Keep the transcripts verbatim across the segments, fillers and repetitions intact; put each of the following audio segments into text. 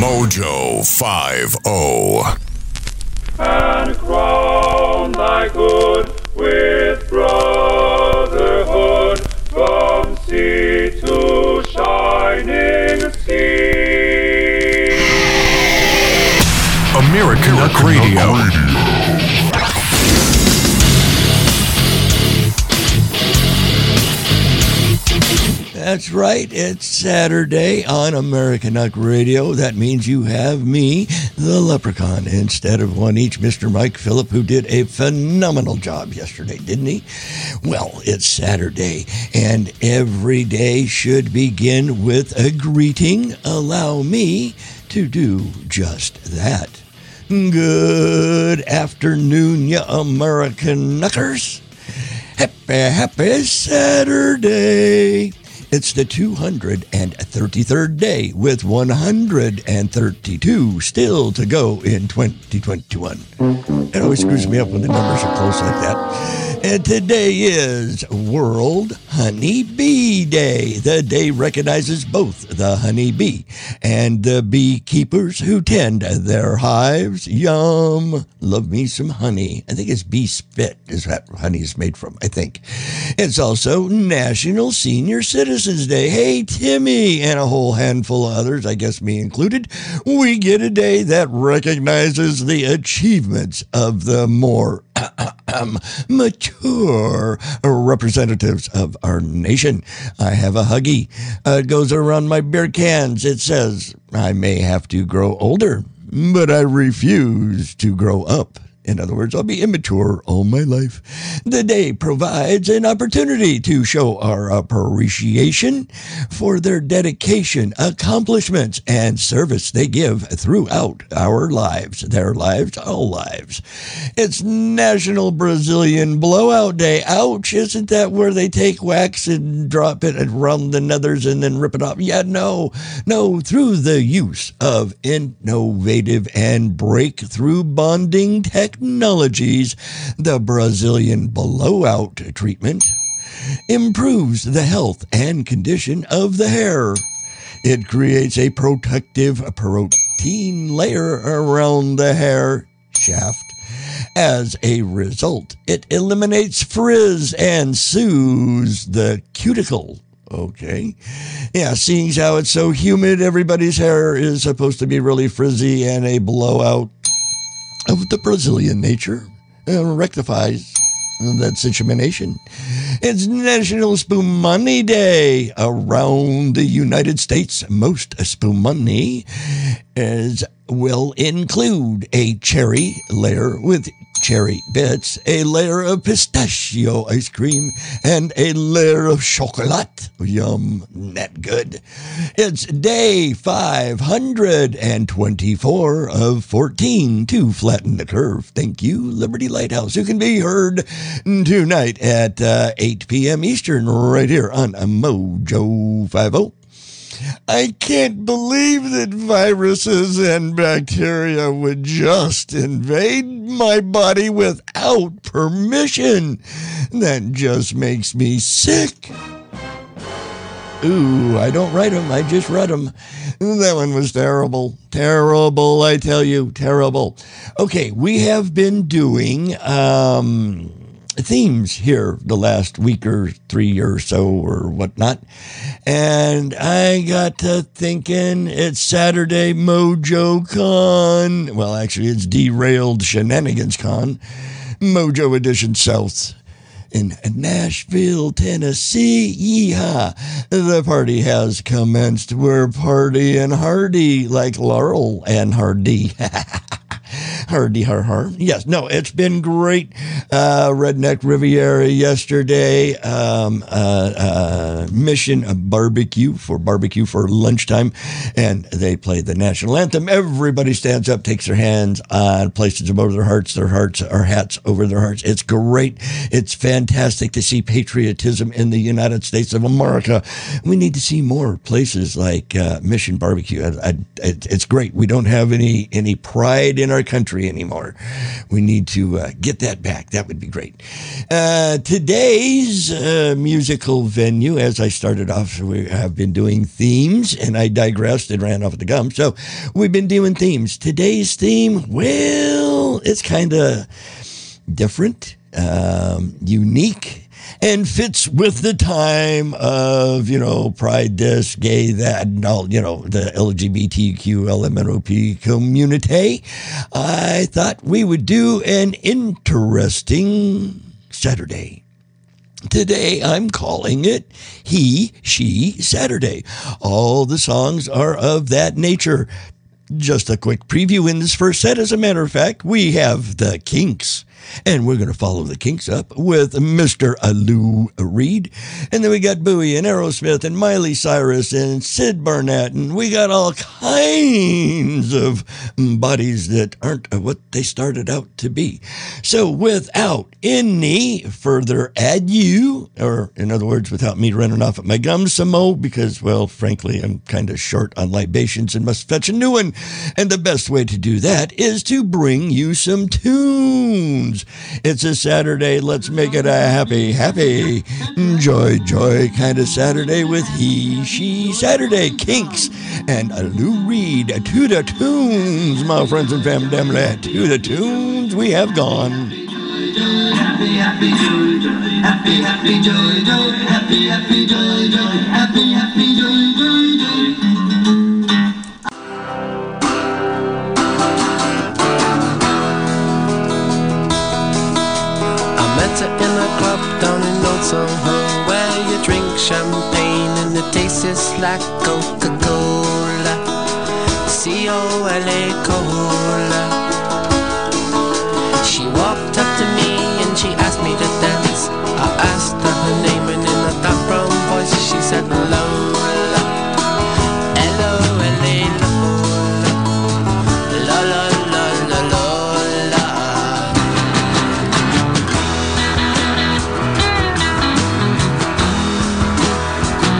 Mojo five oh. And crown thy good with brotherhood from sea to shining sea. American Rock Radio. That's right, it's Saturday on American Nuck Radio. That means you have me, the Leprechaun, instead of one each, Mister Mike Phillip, who did a phenomenal job yesterday, didn't he? Well, it's Saturday, and every day should begin with a greeting. Allow me to do just that. Good afternoon, you American Nuckers. Happy, happy Saturday. It's the two hundred thirty-third day with one hundred thirty-two still to go in twenty twenty-one. It always screws me up when the numbers are close like that. And today is World Honey Bee Day. The day recognizes both the honey bee and the beekeepers who tend their hives. Yum. Love me some honey. I think it's bee spit is what honey is made from, I think. It's also National Senior Citizens Day. Hey, Timmy, and a whole handful of others, I guess me included, we get a day that recognizes the achievements of the more um, mature representatives of our nation. I have a Huggy. Uh, it goes around my beer cans. It says, I may have to grow older, but I refuse to grow up. In other words, I'll be immature all my life. The day provides an opportunity to show our appreciation for their dedication, accomplishments, and service they give throughout our lives. Their lives, all lives. It's National Brazilian Blowout Day. Ouch, isn't that where they take wax and drop it around the nethers and then rip it off? Yeah, no, no, through the use of innovative and breakthrough bonding technology. Technologies, the Brazilian blowout treatment improves the health and condition of the hair. It creates a protective protein layer around the hair shaft. As a result, it eliminates frizz and soothes the cuticle. Okay. Yeah, seeing how it's so humid, everybody's hair is supposed to be really frizzy, and a blowout of the Brazilian nature uh, rectifies that situation. It's National Spumoni Day. Around the United States, most spumoni is, will include a cherry layer with cherry bits, a layer of pistachio ice cream, and a layer of chocolate. Yum, that good. It's day five hundred twenty-four of fourteen to flatten the curve. Thank you, Liberty Lighthouse, who can be heard tonight at uh, eight p.m. Eastern right here on Mojo five oh. I can't believe that viruses and bacteria would just invade my body without permission. That just makes me sick. Ooh, I don't write them, I just read them. That one was terrible. Terrible, I tell you, terrible. Okay, we have been doing um, themes here the last week or three or so or whatnot. And I got to thinking, it's Saturday Mojo Con. Well, actually, it's Derailed Shenanigans Con. Mojo Edition South in Nashville, Tennessee. Yeehaw. The party has commenced. We're partying hardy like Laurel and Hardy. Hardy har har. Yes, no, it's been great. Uh, Redneck Riviera yesterday. Um, uh, uh, Mission Barbecue for barbecue for lunchtime. And they play the national anthem. Everybody stands up, takes their hands on, places them over their hearts, their hearts, or hats over their hearts. It's great. It's fantastic to see patriotism in the United States of America. We need to see more places like uh, Mission Barbecue. I, I, it, it's great. We don't have any, any pride in our country country anymore. We need to uh, get that back. That would be great. Uh, today's uh, musical venue, as I started off, we have been doing themes, and I digressed and ran off the gum. So we've been doing themes. Today's theme, well, it's kind of different, um, unique, and fits with the time of, you know, pride this, gay that, and all, you know, the L G B T Q L M N O P community. I thought we would do an interesting Saturday. Today, I'm calling it He, She, Saturday. All the songs are of that nature. Just a quick preview in this first set. As a matter of fact, we have the Kinks. And we're going to follow the Kinks up with Mister Lou Reed. And then we got Bowie and Aerosmith and Miley Cyrus and Sid Barnett. And we got all kinds of bodies that aren't what they started out to be. So without any further ado, or in other words, without me running off at my gums some more, because, well, frankly, I'm kind of short on libations and must fetch a new one. And the best way to do that is to bring you some tunes. It's a Saturday. Let's make it a happy, happy, joy, joy kind of Saturday with He, She, Saturday. Kinks and Lou Reed. To the tunes, my friends and family. To the tunes we have gone. Happy, happy, joy, joy. Happy, happy, joy, joy. Happy, happy, joy, joy. Happy, happy, joy, joy, joy. In a club down in Old Soho, where you drink champagne and it tastes like Coca-Cola, C O L A Cola. She walked up to me and she asked me to dance. I asked her her name and in a dark brown voice she said Lola, L O L A Lola, la la la la la.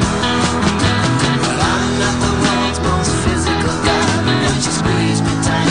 She squeezed me tight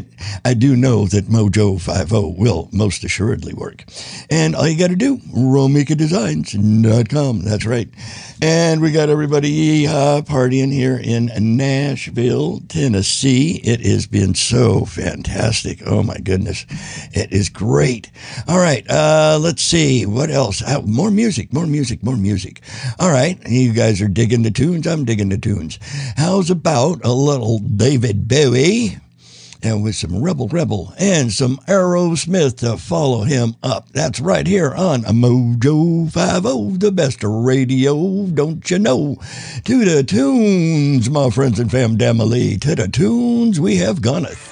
But I do know that Mojo fifty will most assuredly work. And all you got to do, romika designs dot com. That's right. And we got everybody uh, partying here in Nashville, Tennessee. It has been so fantastic. Oh, my goodness. It is great. All right. Uh, let's see. What else? Uh, more music, more music, more music. All right. You guys are digging the tunes. I'm digging the tunes. How's about a little David Bowie? And with some Rebel Rebel and some Aerosmith to follow him up. That's right here on Mojo fifty, the best radio, don't you know? To the tunes, my friends and fam family. To the tunes we have goneth.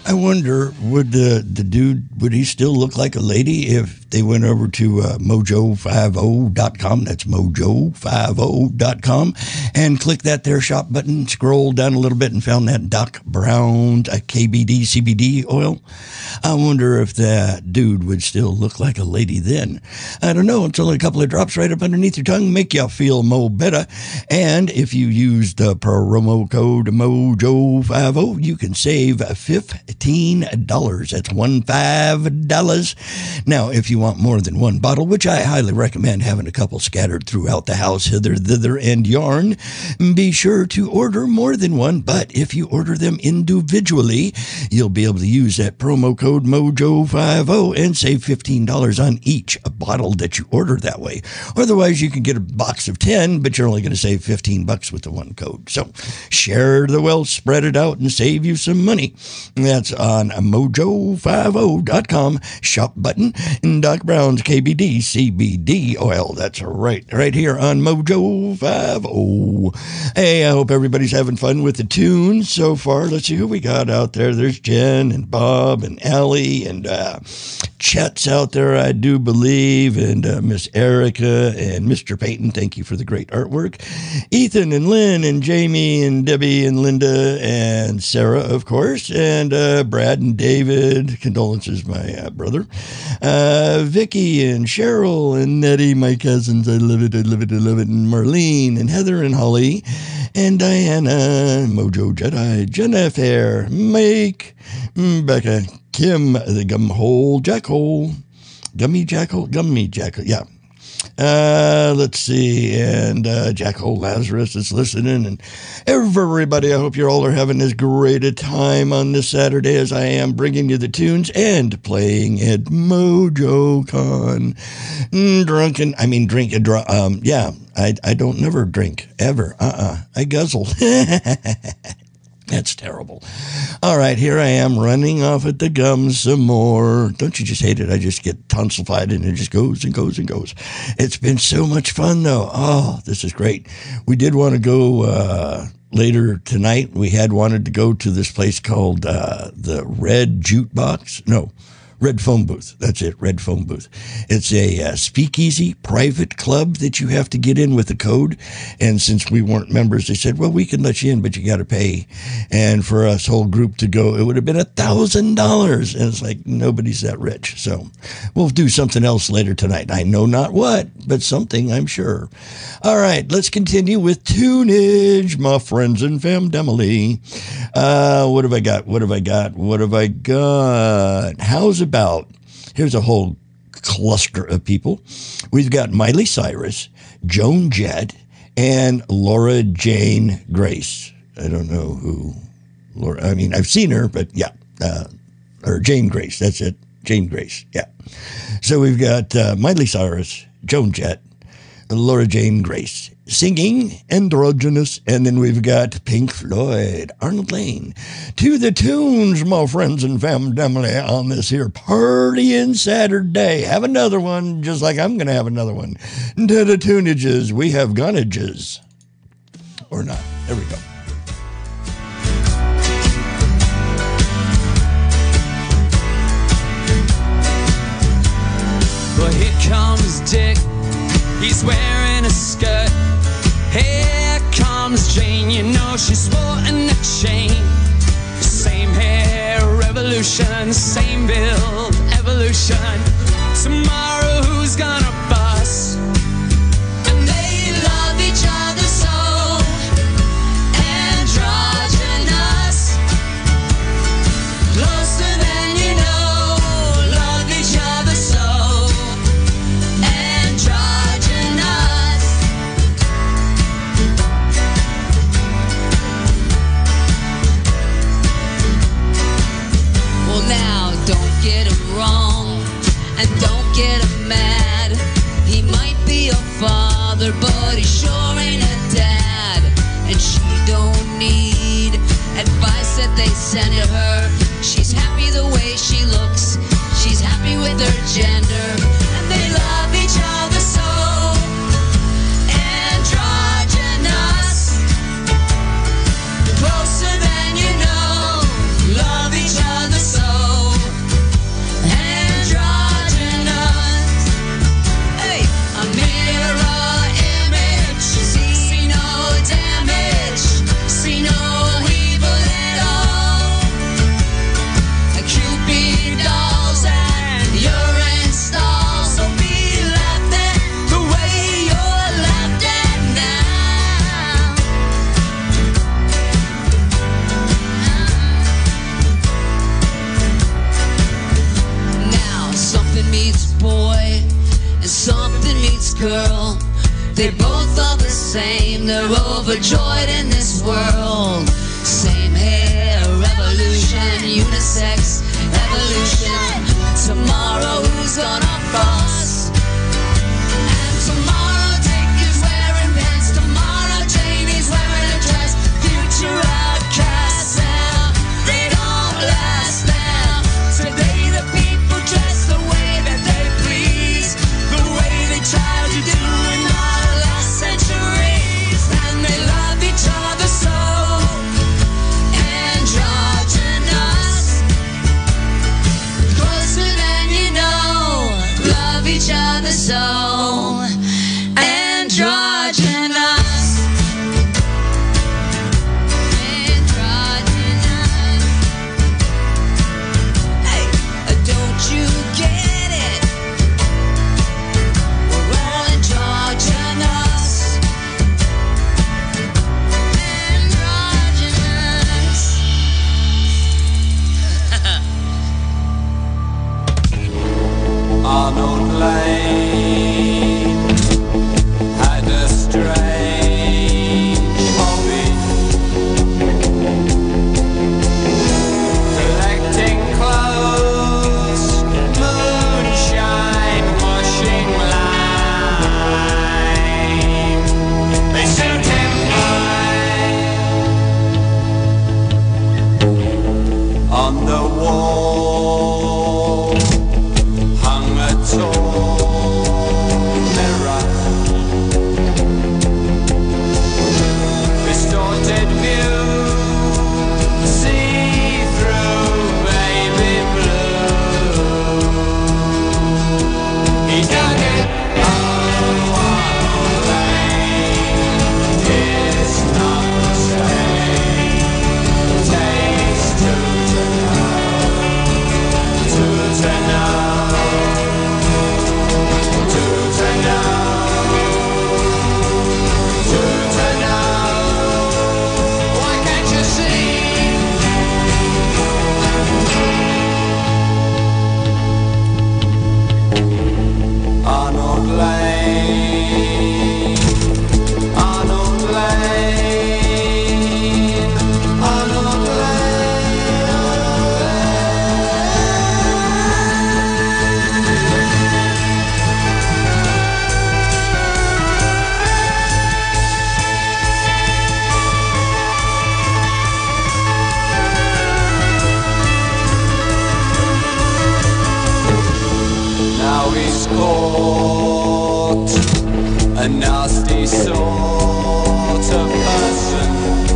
I wonder, would the, the dude, would he still look like a lady if they went over to uh, mojo fifty dot com? That's mojo fifty dot com. And click that there shop button, scroll down a little bit and found that Doc Brown's uh, K B D C B D oil. I wonder if that dude would still look like a lady then. I don't know. It's only a couple of drops right up underneath your tongue, make you feel mo better. And if you use the promo code mojo fifty, you can save fifteen dollars. That's one five dollars. Now, if you want more than one bottle, which I highly recommend having a couple scattered throughout the house, hither, thither, and yarn, be sure to order more than one. But if you order them individually, you'll be able to use that promo code mojo fifty and save fifteen dollars on each bottle that you order that way. Otherwise, you can get a box of ten, but you're only going to save fifteen bucks with the one code. So share the wealth, spread it out, and save you some money. That's on mojo fifty dot com shop button and Doc Brown's K B D C B D oil. That's right, right here on mojo fifty. Hey, I hope everybody's having fun with the tunes so far. Let's see who we got out there. There's Jen and Bob and Allie and uh, Chet's out there, I do believe, and uh, Miss Erica and Mister Peyton. Thank you for the great artwork. Ethan and Lynn and Jamie and Debbie and Linda and Sarah, of course, and uh, Brad and David. Condolences, my uh, brother. Uh, Vicky and Cheryl and Nettie, my cousins. I love it, I love it, I love it. And Marlene and Heather and Holly and Diana, Mojo Jedi, Jennifer, Mike, Becca, Kim, the Gumhole, Jackhole, Gummy Jackhole, Gummy Jackhole, yeah. Uh, let's see, and uh, Jackhole Lazarus is listening, and everybody, I hope you all are having as great a time on this Saturday as I am, bringing you the tunes and playing at MojoCon. Mm, drunken, I mean, drink, dr- um, yeah, I, I don't never drink, ever, uh-uh, I guzzle. That's terrible. All right, here I am running off at the gums some more. Don't you just hate it? I just get tonsillified and it just goes and goes and goes. It's been so much fun, though. Oh, this is great. We did want to go uh, later tonight. We had wanted to go to this place called uh, the Red Jukebox. No. Red Phone Booth. That's it, Red Phone Booth. It's a uh, speakeasy private club that you have to get in with a code. And since we weren't members, they said, well, we can let you in, but you got to pay. And for us whole group to go, it would have been a thousand dollars. And it's like, nobody's that rich. So we'll do something else later tonight. I know not what, but something, I'm sure. All right, let's continue with tunage, my friends and famdemily. Uh, what have I got? What have I got? What have I got? How's it about, here's a whole cluster of people. We've got Miley Cyrus, Joan Jett, and Laura Jane Grace. I don't know who Laura, I mean, I've seen her, but yeah, uh, or Jane Grace, that's it, Jane Grace, yeah. So we've got uh, Miley Cyrus, Joan Jett, Laura Jane Grace, singing Androgynous, and then we've got Pink Floyd, Arnold Lane, to the tunes, my friends and family, on this here partying Saturday. Have another one, just like I'm going to have another one. To the tunages, we have gonages. Or not. There we go. Well, here comes Dick. He's wearing a skirt. Here comes Jane, you know she's sporting a chain. Same hair, revolution, same build, evolution. Tomorrow who's gonna bust? And they love each other so, androgynous. Closer than you know, love each other so, androgynous. Now, don't get him wrong, and don't get him mad. He might be a father, but he sure ain't a dad. And she don't need advice that they send to her. She's happy the way she looks, she's happy with her gender, and they love each other so, androgynous. Closer than you know, love each other so. They both are the same, they're overjoyed in this world. Same hair, revolution, unisex, evolution. Tomorrow who's gonna fuss? And tomorrow Dick is wearing pants, tomorrow Janie's wearing a dress. Future outcasts now, they don't last now. Today the people dress the way that they please, the way they tried to do in our last centuries. And they love each other so, androgynous, closer than you know. Love each other so, androgynous. Androgynous. Hey, don't you get it? We're all androgynous. Androgynous. Arnold Lane had a strange hobby, collecting clothes, moonshine, washing lime. They suit him fine. On the wall hung a tall mirror, distorted view, see through baby blue. He dug it, oh, Arnold Lane is not the same. Takes two to know, two to know. Arnold Lane, Arnold Lane, Arnold Now he's caught, a nasty sort of person.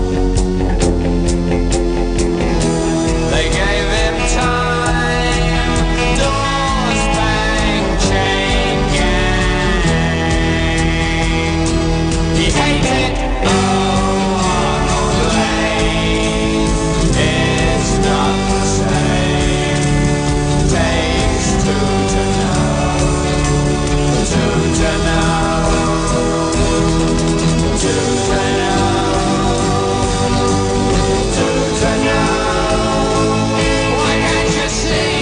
They gave him time, doors bang, chain gang. He hated, oh, Arnold Lane is not the same. Takes two to know, two to know, two to know, two to know. Why can't you see?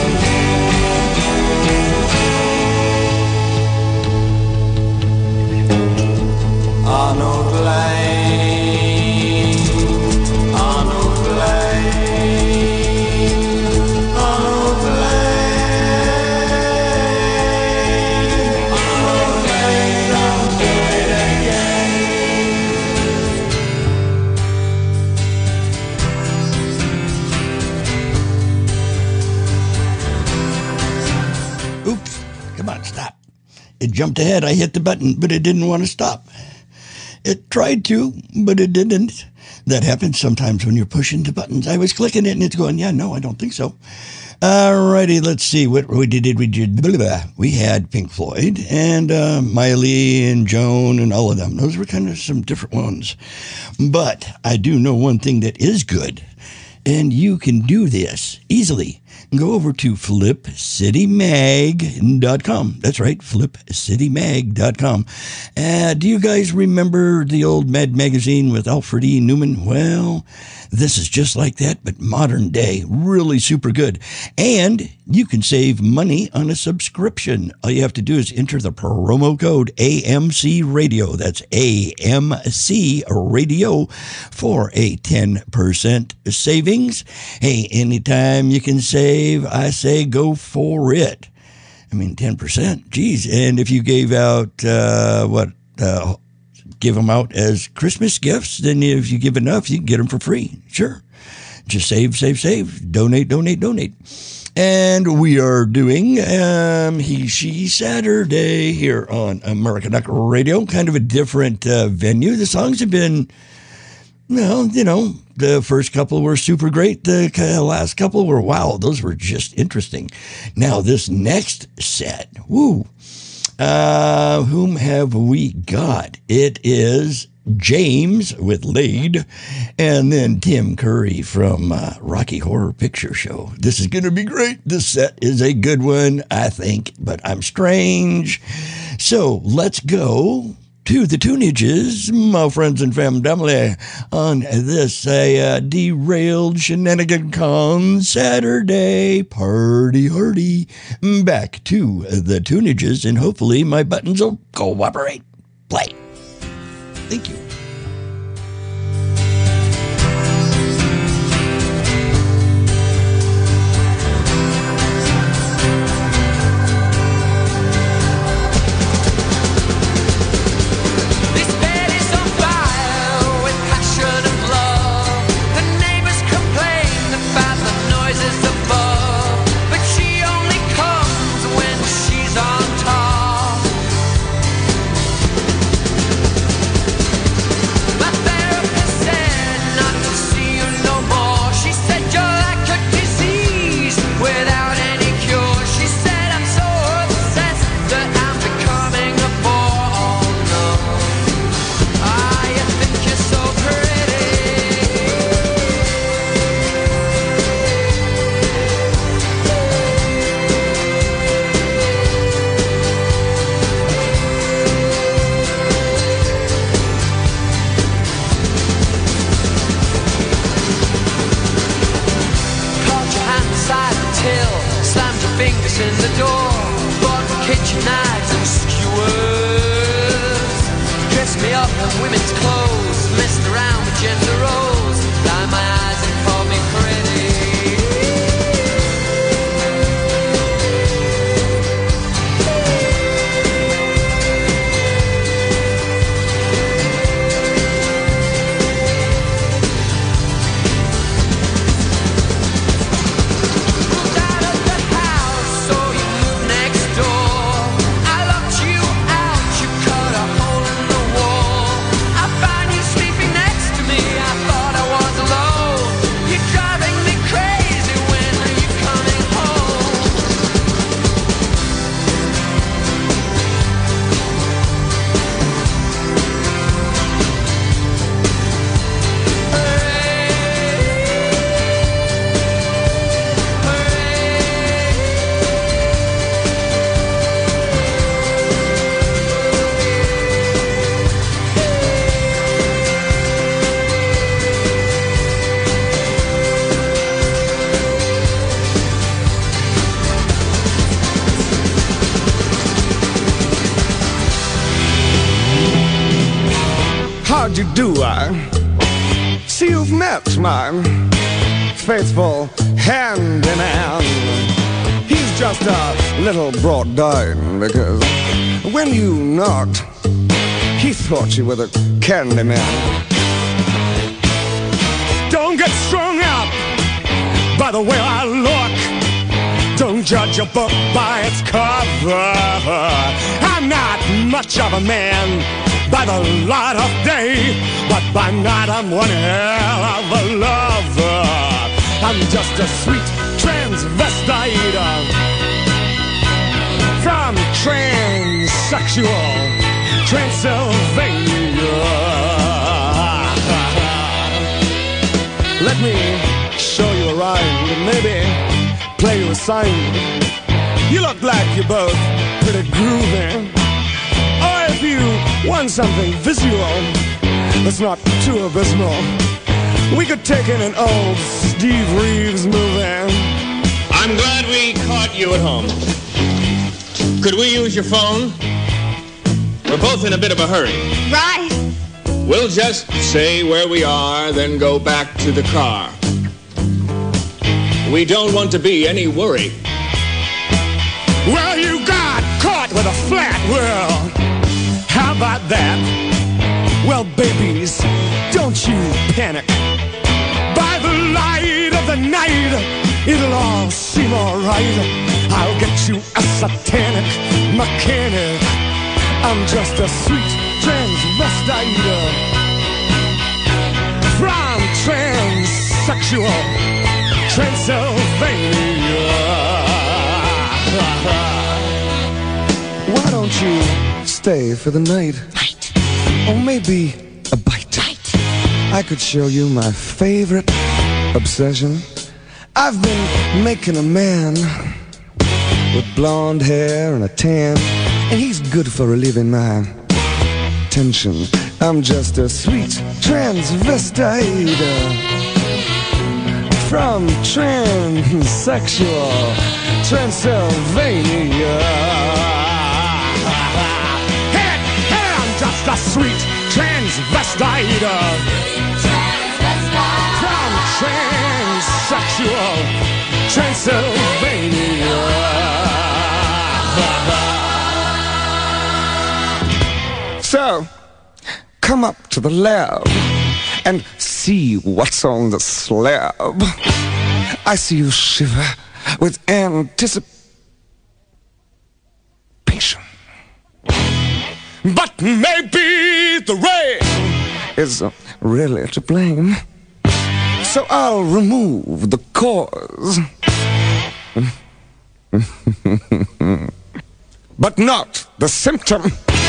Arnold Lane, Arnold Lane, Arnold Lane, Arnold Lane, don't do it again. Oops. Come on, stop. It jumped ahead. I hit the button, but it didn't want to stop. It tried to, but it didn't. That happens sometimes when you're pushing the buttons. I was clicking it and it's going, yeah, no, I don't think so. Alrighty, let's see what we did. We did. Blah, blah. We had Pink Floyd and uh, Miley and Joan and all of them. Those were kind of some different ones. But I do know one thing that is good, and you can do this easily. Go over to flip city mag dot com. That's right, flip city mag dot com. Uh, do you guys remember the old Mad magazine with Alfred E. Newman? Well, this is just like that, but modern day. Really super good. And you can save money on a subscription. All you have to do is enter the promo code A M C Radio. That's A M C Radio for a ten percent savings. Hey, anytime you can save, I say go for it. I mean, ten percent, geez. And if you gave out, uh, what, uh, give them out as Christmas gifts, then if you give enough, you can get them for free. Sure. Just save, save, save. Donate, donate, donate. And we are doing um, He, She Saturday here on American Duck Radio, kind of a different uh, venue. The songs have been, well, you know, the first couple were super great. The last couple were, wow, those were just interesting. Now, this next set, woo, uh, whom have we got? It is James with Laid, and then Tim Curry from uh, Rocky Horror Picture Show. This is going to be great. This set is a good one, I think, but I'm strange. So let's go to the tunages, my friends and family, on this uh, derailed shenanigan con Saturday party hardy. Back to the tunages, and hopefully my buttons will cooperate. Play. Thank you. How'd you do? I see you've met my faithful handyman. He's just a little brought down because when you knocked, he thought you were the candy man. Don't get strung up by the way I look. Don't judge a book by its cover. I'm not much of a man by the light of day, but by night I'm one hell of a lover. I'm just a sweet transvestite from transsexual Transylvania. Let me show you a rhyme and maybe play you a sign. You look like you're both pretty groovy. Or if you want something visual that's not too abysmal, we could take in an old Steve Reeves movie. I'm glad we caught you at home. Could we use your phone? We're both in a bit of a hurry. Right. We'll just say where we are, then go back to the car. We don't want to be any worry. Well, you got caught with a flat world. How about that? Well, babies, don't you panic. By the light of the night, it'll all seem alright. I'll get you a satanic mechanic. I'm just a sweet transvestite from transsexual Transylvania. Why don't you stay for the night? Night. Or maybe a bite. Night. I could show you my favorite obsession. I've been making a man with blonde hair and a tan, and he's good for relieving my tension. I'm just a sweet transvestite from transsexual Transylvania. Hey, hey, I'm just a sweet transvestite from transsexual Transylvania. So, come up to the lab and see what's on the slab. I see you shiver with anticipation. But maybe the rain is really to blame. So I'll remove the cause. But not the symptom.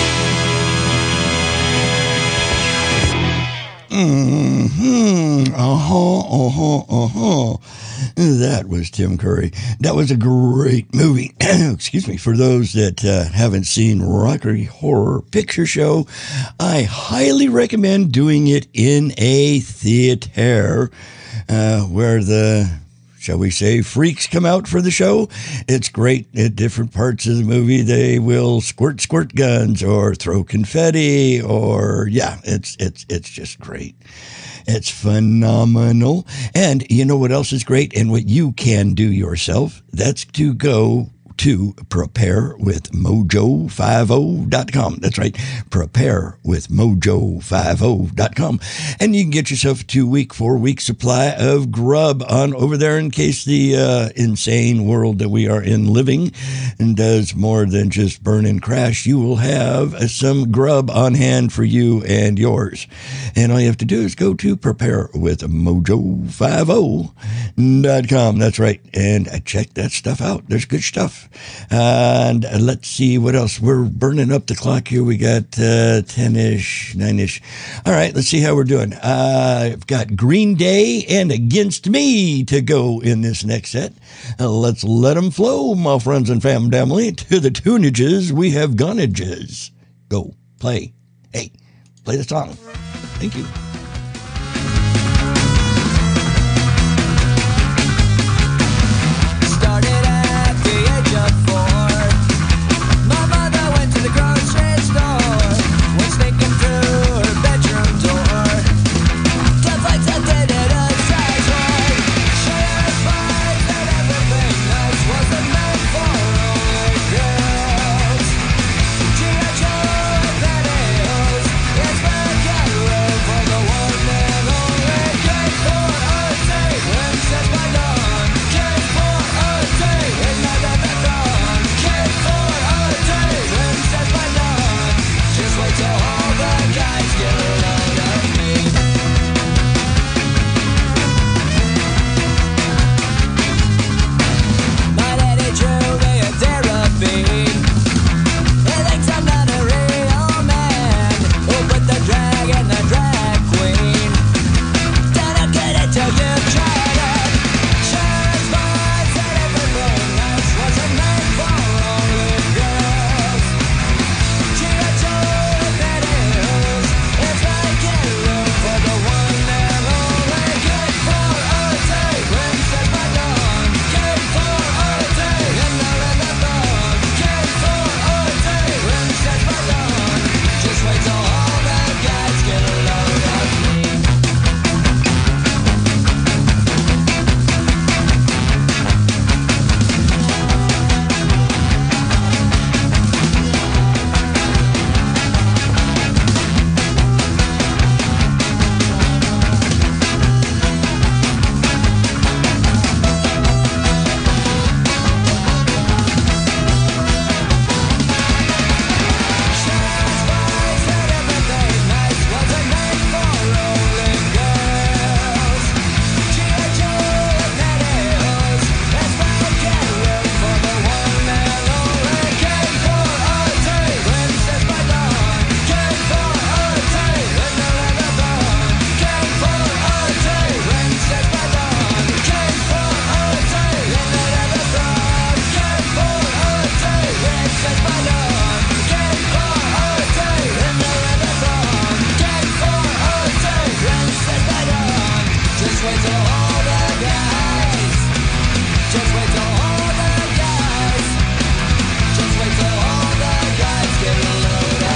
Mm-hmm. Uh-huh, uh-huh, uh-huh. That was Tim Curry. That was a great movie. Excuse me. For those that uh, haven't seen Rocky Horror Picture Show, I highly recommend doing it in a theater uh, where the, shall we say, freaks come out for the show. It's great. At different parts of the movie, they will squirt, squirt guns or throw confetti or, yeah, it's, it's, it's just great. It's phenomenal. And you know what else is great and what you can do yourself? That's to go to prepare with mojo fifty dot com. That's right, prepare with mojo fifty dot com. And you can get yourself a two-week, four-week supply of grub on over there in case the uh, insane world that we are in living and does more than just burn and crash. You will have uh, some grub on hand for you and yours. And all you have to do is go to prepare with mojo fifty dot com. That's right. And uh, check that stuff out. There's good stuff. And uh, let's see what else. We're burning up the clock here. We got uh, ten-ish, nine-ish. All right, let's see how we're doing. Uh, I've got Green Day and Against Me to go in this next set. Uh, let's let them flow, my friends and family. To the tunages, we have gonages. Go, play. Hey, play the song. Thank you. For the wait till all the guys. Just wait till all the guys. Just wait till all the guys get loaded.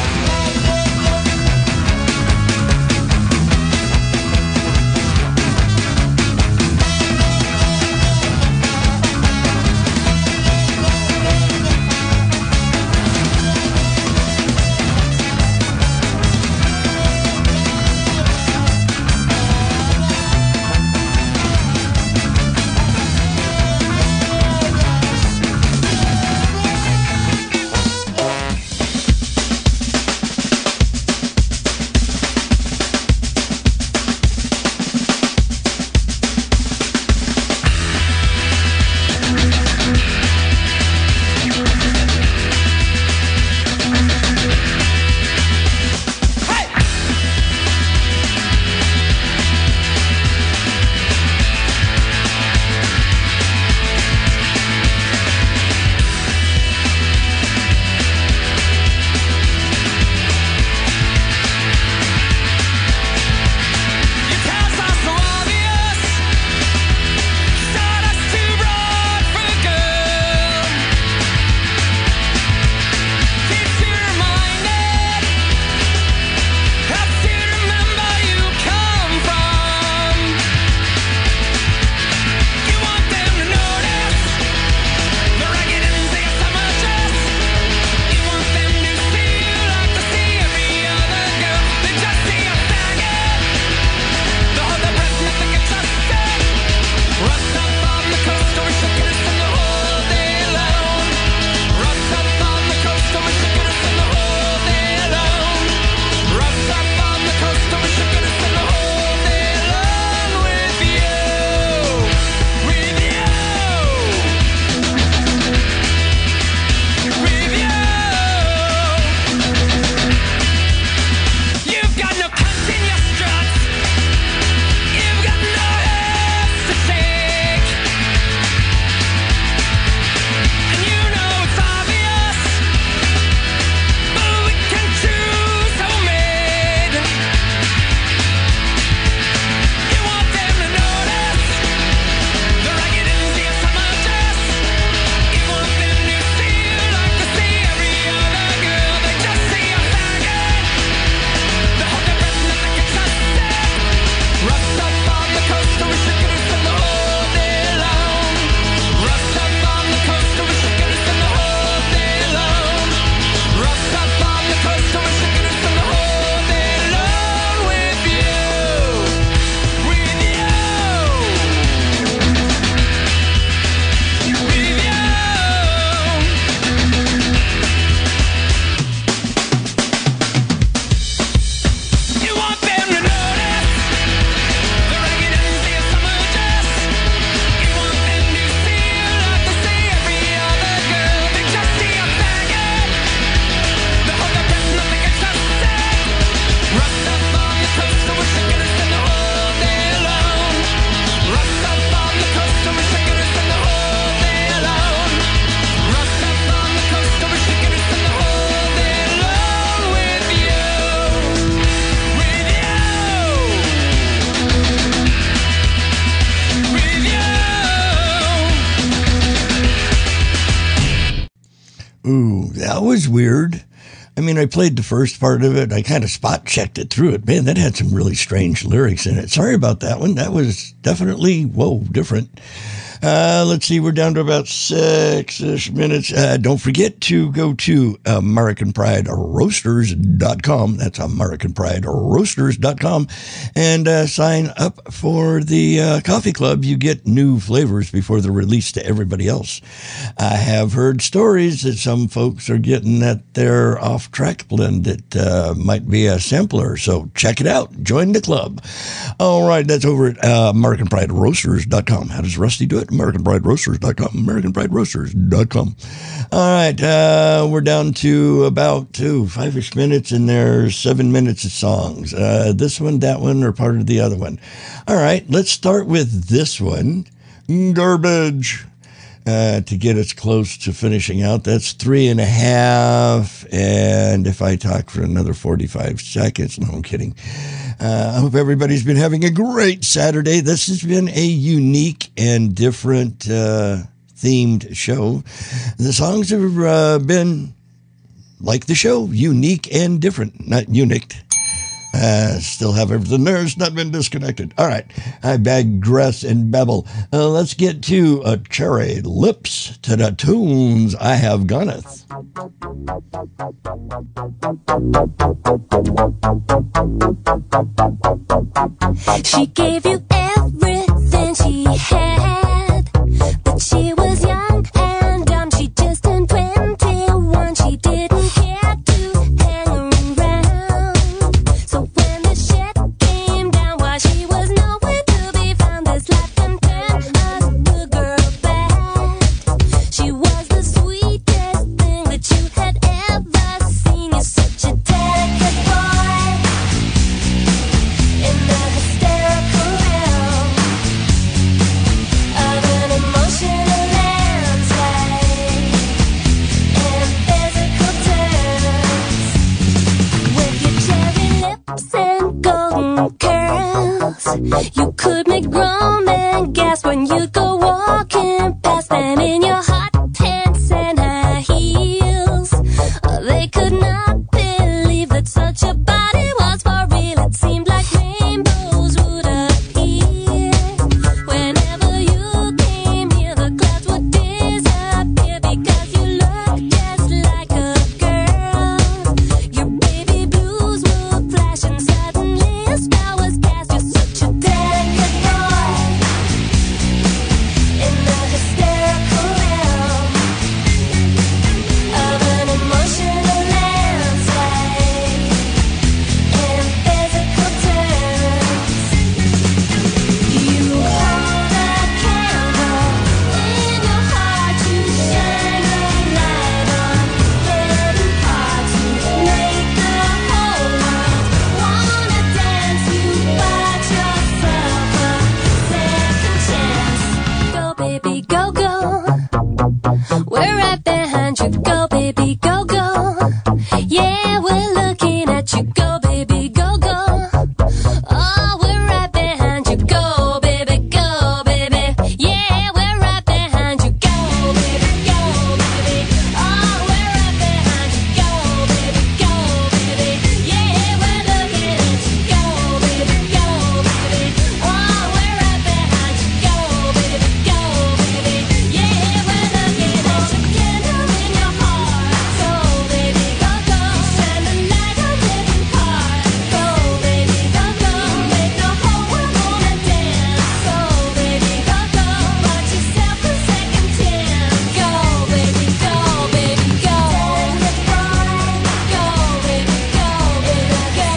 Ooh, that was weird. I mean, I played the first part of it. I kind of spot checked it through it. Man, that had some really strange lyrics in it. Sorry about that one. That was definitely, whoa, different. Uh, let's see, we're down to about six-ish minutes. Uh, don't forget to go to American Pride Roasters dot com. That's American Pride Roasters dot com. And uh, sign up for the uh, coffee club. You get new flavors before they're released to everybody else. I have heard stories that some folks are getting that their off-track blend that uh, might be a sampler. So check it out. Join the club. All right, that's over at uh, American Pride Roasters dot com. How does Rusty do it? American Pride Roasters dot com. American Pride Roasters dot com. All right, uh, we're down to about two, five-ish minutes, and there's seven minutes of songs. Uh, this one, that one, or part of the other one. All right, let's start with this one, Garbage. Uh, to get us close to finishing out. That's three and a half. And if I talk for another forty-five seconds, no, I'm kidding. Uh, I hope everybody's been having a great Saturday. This has been a unique and different uh, themed show. The songs have uh, been like the show, unique and different, not unique. Uh, still have everything there. It's not been disconnected. All right. I digress and babble. Uh, let's get to uh, Cherry Lips to the tunes I have goneth. She gave you everything she had, but she was young and dumb. She just turned twenty-one. She didn't care to hang around. So when the shit came down, while she was nowhere to be found, this life can turn a good girl bad. She was the sweetest thing that you had ever seen. You're such a delicate boy in the hysterical realm of an emotional landscape and physical terms. With your cherry lips and golden curls, you could make grown men gasp when you go walking past them in your hot pants and high heels. They could not believe that such a body was for real. It seemed like rainbows would appear whenever you came near. The clouds would disappear because you looked just like a girl. Your baby blues would flash and suddenly a spell was cast. You're such a delicate boy in the hysterical realm of an emotional landscape in physical terms. You hold a candle in your heart to shine a light on hidden parts. You make the whole world wanna dance. You bought yourself a second chance. Go baby, go go. We're right behind you. Go baby, go go. Yeah, we're looking at you. Go baby, go go. Oh, we're right behind you. Go baby, go baby. Yeah, we're right behind you. Go baby, go baby. Oh, we're right behind you. Go baby, go baby. Yeah, we're looking at you. Go baby, go baby. Oh, we're right behind you. Go baby, go baby. Yeah, we're looking at you. Candle in your heart. So baby, go go. Shine the light on living part. Go baby, go go. Make the whole world wanna dance. So baby, go go. Bought yourself a second chance. Go baby, go baby, go. Go baby, go baby, go.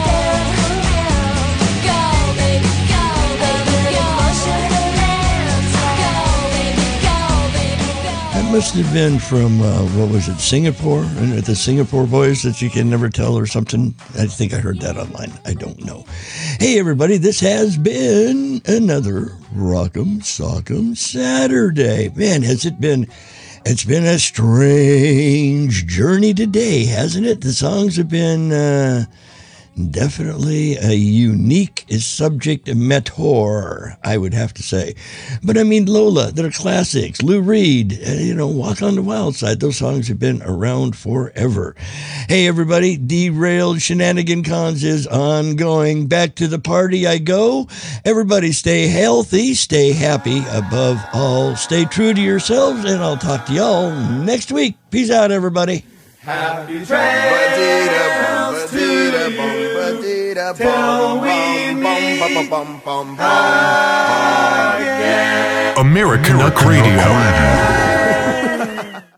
Go baby, go baby, go. Emotional landscape. Go baby, go baby, go. That must have been from, uh, what was it, Singapore? And the Singapore boys that you can never tell or something? I think I heard that online. I don't know. Hey, everybody, this has been another Rock'em Sock'em Saturday. Man, has it been... It's been a strange journey today, hasn't it? The songs have been uh, definitely a unique subject matter, I would have to say. But I mean, Lola, they're classics. Lou Reed, uh, you know, Walk on the Wild Side. Those songs have been around forever. Hey, everybody, Derailed Shenanigan Cons is ongoing. Back to the party I go. Everybody stay healthy, stay happy above all. Stay true to yourselves, and I'll talk to y'all next week. Peace out, everybody. Happy trails to you till we meet again. American Rock Radio.